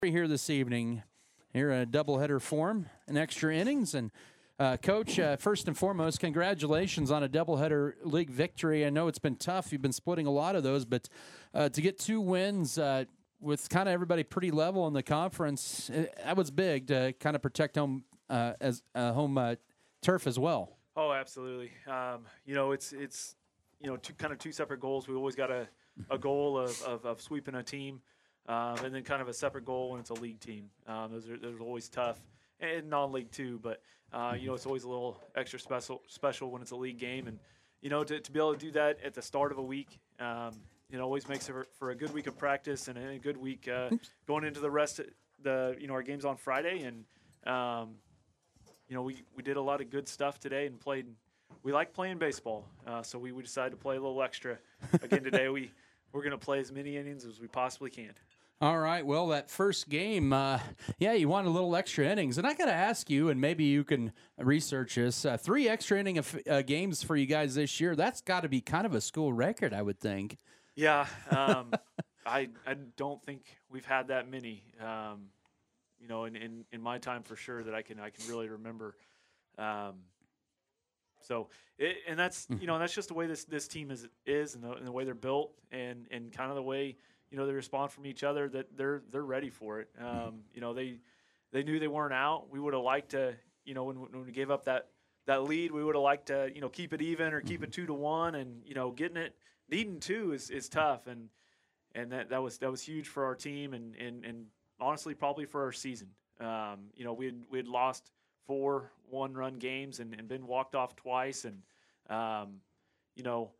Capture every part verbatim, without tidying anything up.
Here this evening, here a doubleheader form, an extra innings, and uh, Coach, uh, first and foremost, congratulations on a doubleheader league victory. I know it's been tough; you've been splitting a lot of those, but uh, to get two wins uh, with kind of everybody pretty level in the conference, it, that was big to kind of protect home uh, as uh, home uh, turf as well. Oh, absolutely. Um, you know, it's it's you know two kind of two separate goals. We always got a, a goal of, of, of sweeping a team. Um, and then kind of a separate goal when it's a league team. Um, those are those are always tough, and non-league too. But uh, you know, it's always a little extra special special when it's a league game. And you know, to, to be able to do that at the start of a week, um, you know, always makes it for, for a good week of practice and a good week uh, going into the rest of the you know our games on Friday. And um, you know, we we did a lot of good stuff today and played. We like playing baseball, uh, so we, we decided to play a little extra again today. We we're going to play as many innings as we possibly can. All right. Well, that first game, uh, yeah, you want a little extra innings. And I got to ask you, and maybe you can research this, uh, three extra inning of, uh, games for you guys this year. That's got to be kind of a school record, I would think. Yeah. Um, I I don't think we've had that many, um, you know, in, in, in my time for sure that I can I can really remember. Um, so, it, and that's, you know, that's just the way this, this team is is and the, and the way they're built and, and kind of the way – you know, they respond from each other, that they're they're ready for it. Um, you know, they they knew they weren't out. We would have liked to, you know, when, when we gave up that, that lead, we would have liked to, you know, keep it even or keep it two to one. And, you know, getting it, needing two is, is tough. And and that, that was that was huge for our team and, and, and honestly probably for our season. Um, you know, we had, we had lost four one-run games and, and been walked off twice. And, um, you know,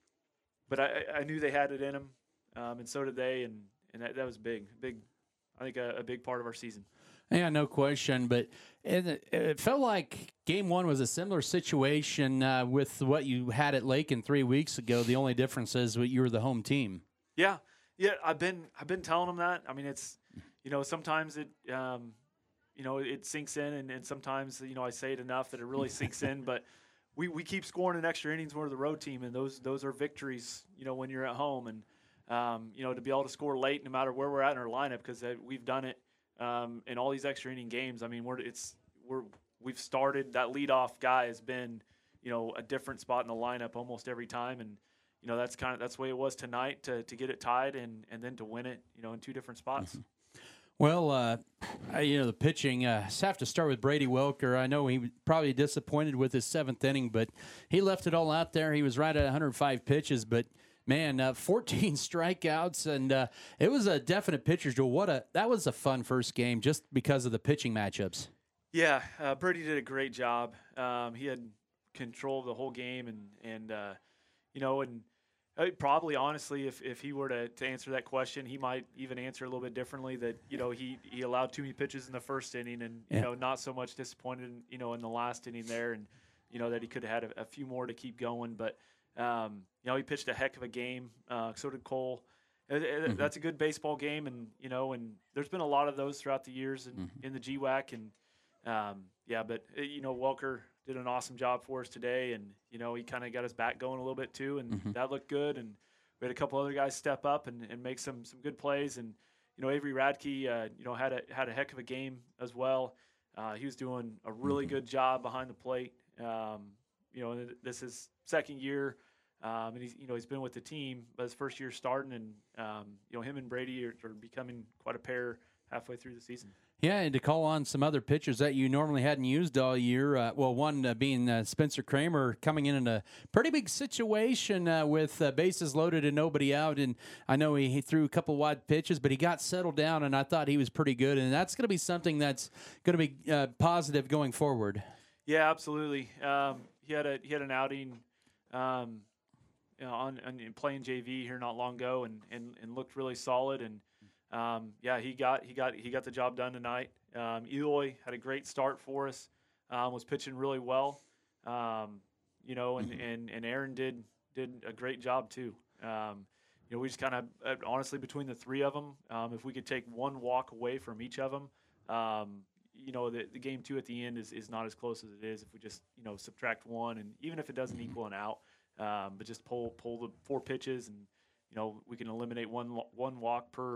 but I, I knew they had it in them. Um, and so did they, and, and that, that was big, big. I think a, a big part of our season. Yeah, no question. But it, it felt like game one was a similar situation uh, with what you had at Lakin three weeks ago. The only difference is that you were the home team. Yeah, yeah. I've been I've been telling them that. I mean, it's you know sometimes it um, you know it sinks in, and, and sometimes you know I say it enough that it really sinks in, but. We, we keep scoring in extra innings. We're the road team, and those those are victories. You know when you're at home, and Um, you know, to be able to score late, no matter where we're at in our lineup, because uh, we've done it um, in all these extra inning games. I mean, we're it's we're we've started that leadoff guy has been, you know, a different spot in the lineup almost every time, and you know that's kind of that's the way it was tonight to to get it tied and and then to win it, you know, in two different spots. Mm-hmm. Well, uh, I, you know, the pitching, uh, I have to start with Brady Welker. I know he was probably disappointed with his seventh inning, but he left it all out there. He was right at one hundred five pitches, but man, uh, fourteen strikeouts, and uh, it was a definite pitcher's duel. What a that was a fun first game just because of the pitching matchups. Yeah, uh, Brady did a great job. Um, he had control of the whole game, and and uh, you know, and uh, probably honestly, if, if he were to, to answer that question, he might even answer a little bit differently. That you know he, he allowed too many pitches in the first inning, and you yeah. know not so much disappointed, you know, in the last inning there, and you know that he could have had a, a few more to keep going, but. Um, you know, he pitched a heck of a game. Uh, so did Cole. It, it, mm-hmm. That's a good baseball game, and you know, and there's been a lot of those throughout the years in, mm-hmm. in the G WAC, and um, yeah, but you know, Welker did an awesome job for us today, and you know, he kind of got his back going a little bit too, and mm-hmm. that looked good. And we had a couple other guys step up and, and make some some good plays, and you know, Avery Radke, uh, you know, had a had a heck of a game as well. Uh, he was doing a really mm-hmm. good job behind the plate. Um, you know, this is second year. Um, and he's, you know, he's been with the team, but his first year starting, and um, you know, him and Brady are, are becoming quite a pair halfway through the season. Yeah, and to call on some other pitchers that you normally hadn't used all year. Uh, well, one uh, being uh, Spencer Kramer coming in in a pretty big situation uh, with uh, bases loaded and nobody out. And I know he, he threw a couple wide pitches, but he got settled down, and I thought he was pretty good. And that's going to be something that's going to be uh, positive going forward. Yeah, absolutely. Um, he had a he had an outing. Um, You know, on, on playing J V here not long ago, and, and, and looked really solid. And um, yeah, he got he got he got the job done tonight. Um, Eloy had a great start for us. Um, was pitching really well. Um, you know, and, and, and Aaron did did a great job too. Um, you know, we just kind of uh, honestly between the three of them, um, if we could take one walk away from each of them, um, you know, the, the game two at the end is, is not as close as it is if we just you know subtract one, and even if it doesn't equal an out. Um, but just pull pull the four pitches, and you know we can eliminate one one walk per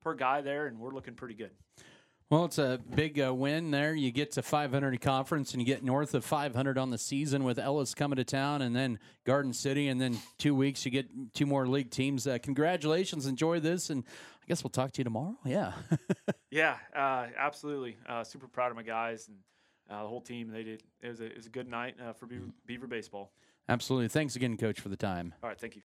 per guy there, and we're looking pretty good. Well, it's a big uh, win there. You get to five hundred in conference, and you get north of five hundred on the season with Ellis coming to town, and then Garden City, and then two weeks you get two more league teams. Uh, congratulations. Enjoy this, and I guess we'll talk to you tomorrow. Yeah. Yeah, uh, absolutely. Uh, super proud of my guys and uh, the whole team. They did. It was a, it was a good night uh, for Beaver, Beaver baseball. Absolutely. Thanks again, Coach, for the time. All right, thank you.